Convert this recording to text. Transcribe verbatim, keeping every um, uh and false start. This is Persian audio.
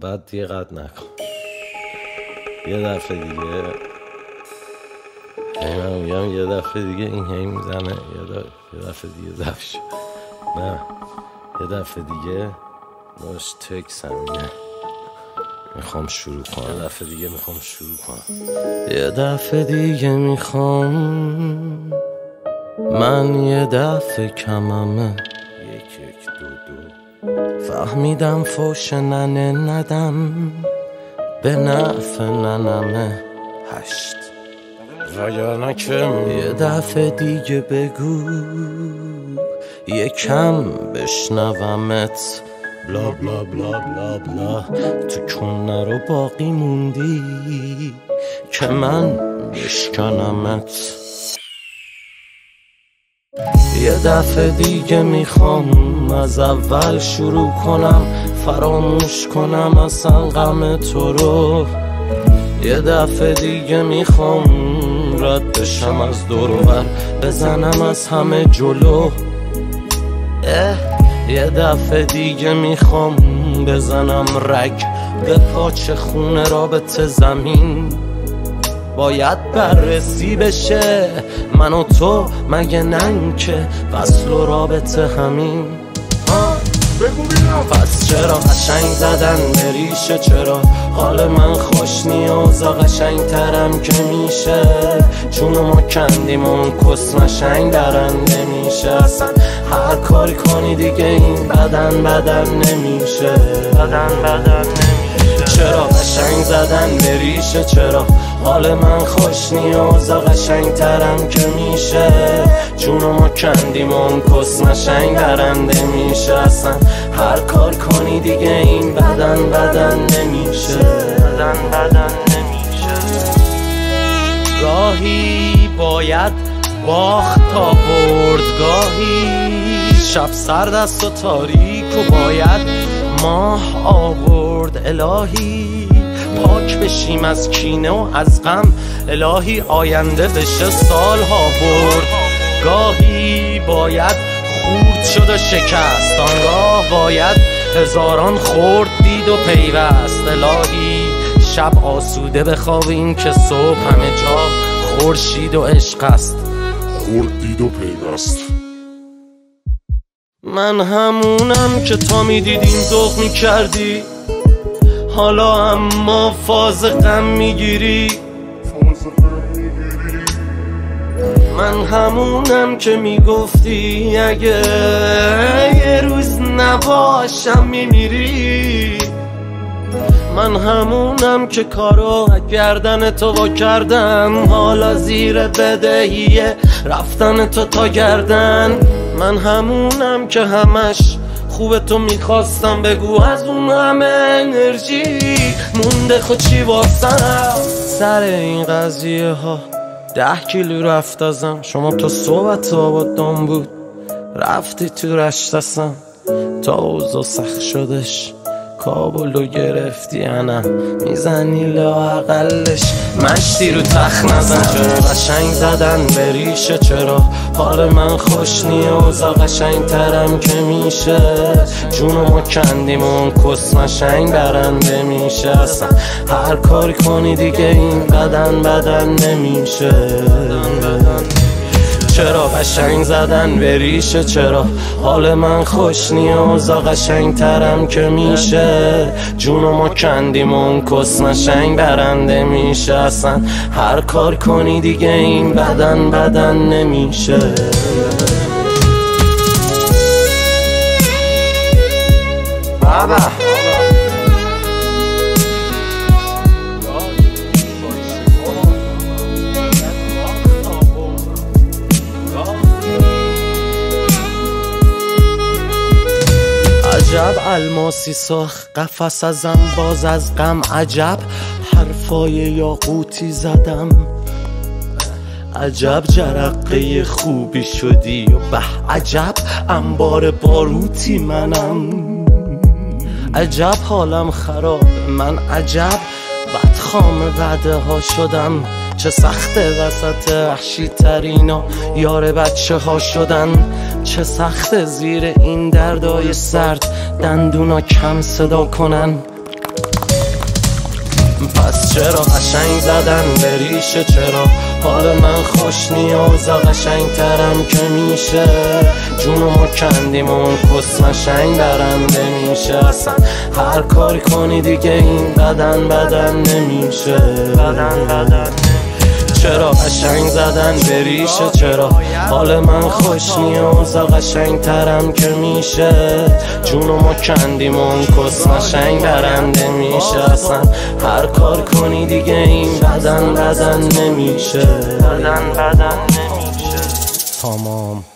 بعد دیگه قد نکن. یه دفعه دیگه من میگم یه دفعه دیگه این هی میزنه، یه دفعه, یه دفعه دیگه دفعه نه یه دفعه دیگه باش تکس همینه میخوام شروع کنم. یه دفعه دیگه میخوام شروع کنم. یه دفعه دیگه میخوام من یه دفعه کممه. یک یک دو دو فهمیدم فوش ننه ندم به نفع ننمه. هشت وگرنه کم. یه دفعه دیگه بگو یکم بشنومت. بلا بلا بلا بلا بلا تو کنه رو باقی موندی که من بشکنمت. یه دفعه دیگه میخوام از اول شروع کنم، فراموش کنم اصلا غم تو رو. یه دفعه دیگه میخوام رد بشم از دور و بر، بزنم از همه جلو. اه یه دفعه دیگه میخوام بزنم رگ به پاچه خونه رابطه زمین. باید بررسی بشه من و تو، مگه نن که وصل و رابطه همین. پس چرا قشنگ زدن به ریشه؟ چرا حال من خوش نیازا قشنگ ترم که میشه؟ چون ما کندیم اون کس نشنگ برنده میشه. اصلا هر کاری کنی دیگه این بدن بدن نمیشه، بدن بدن نمیشه. چرا قشنگ زدن به ریشه؟ چرا حال من خوش نیازا قشنگ ترم که میشه؟ چون ما کندیم اون کس نشنگ برنده میشه. اصلا هر کار کنی دیگه این بدن بدن نمیشه، بدن بدن نمیشه. گاهی باید باخت تا برد، گاهی شب سرد است و تاریک و باید ماه آورد. الهی پاک بشیم از کینه و از غم، الهی آینده بشه سالها برد. گاهی باید خورد شد و شکست، آنگاه باید هزاران خورد دید و پیوست. الهی شب آسوده بخوابیم که صبح همه جا خورشید و عشق است، خورد دید و پیوست. من همونم که تا میدیدیم ذوق میکردی، حالا اما فاز غم میگیری. من همونم که میگفتی اگه یه روز نباشم میمیری. من همونم که کارو گردن تو وا کردم، حالا زیر بدهیه رفتن تو تا گردن. من همونم که همش خوب تو میخواستم، بگو از اون همه انرژی مونده خود چی واسم. سر این قضیه ها ده کیلو رفت ازم، شما تا صحبت آبادان بود رفتی تو رشتسم. تا اوضاع سخت شدش کابلو گرفتی انم میزنی لااقلش مشتی رو تخت نزن. چرا قشنگ زدن به ریشه؟ چرا حال من خوش نیازا قشنگ ترم که میشه؟ جون ما کندیم اون کس نشنگ برنده میشه. اصلا هر کاری کنی دیگه این بدن بدن نمیشه، بدن بدن. چرا قشنگ زدن به ریشه؟ چرا حال من خوش نیازا قشنگ ترم که میشه؟ جون ما کندیم اون کس نشنگ برنده میشه. اصلا هر کار کنی دیگه این بدن بدن نمیشه. بابا عجب الماسی ساخت قفس ازم باز از غم، عجب حرفای یاقوتی زدم، عجب جرقه خوبی شدی و به عجب انبار باروتی منم. عجب حالم خراب من، عجب بدخام وعده ها شدم. چه سخته وسط وحشی ترینا یار بچه ها شدن. چه سخته زیر این دردای سرد دندونا کم صدا کنن. پس چرا قشنگ زدن به ریشه؟ چرا حال من خوش نیازا قشنگ ترم که میشه؟ جونو ما کندیم و اون کس مشنگ برنده میشه. اصلا هر کاری کنی دیگه این بدن بدن نمیشه. بدن بدن چرا قشنگ زدن به ریشه؟ چرا حال من خوش نیازا قشنگ ترم که میشه؟ جونو ما کندیم و اون کس مشنگ برنده میشه. اصلا هر کار کنی دیگه این بدن بدن نمیشه. بدن بدن نمیشه. تمام.